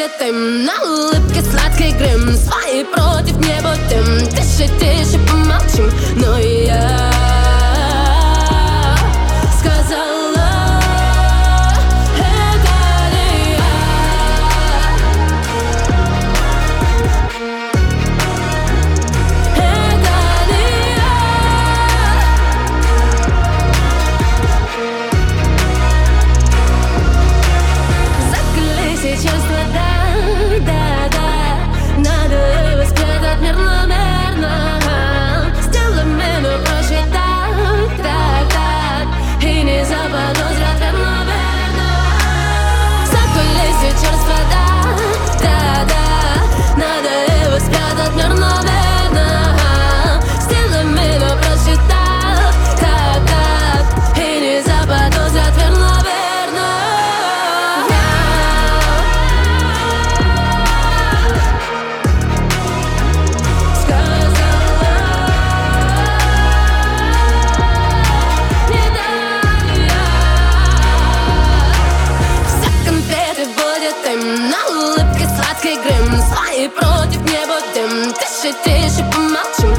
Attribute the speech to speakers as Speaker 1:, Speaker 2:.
Speaker 1: будет им, на улыбке сладкий грим. Свои против не будем, тише, тише помолчим. Но я сказала, это не я. Это не я. Закрыли чувства, да, да, да. Надо его спрятать мерно-мерно. Сделай меню проще так, так, так. И не заподозрят верно-верно. Закрыли чувства, да, да, да. Надо его спрятать мерно-мерно. Сделай меню проще так, так, так. И не заподозрят верно-верно. На улыбке сладкий грим. Свои против не будем, тише, тише помолчим.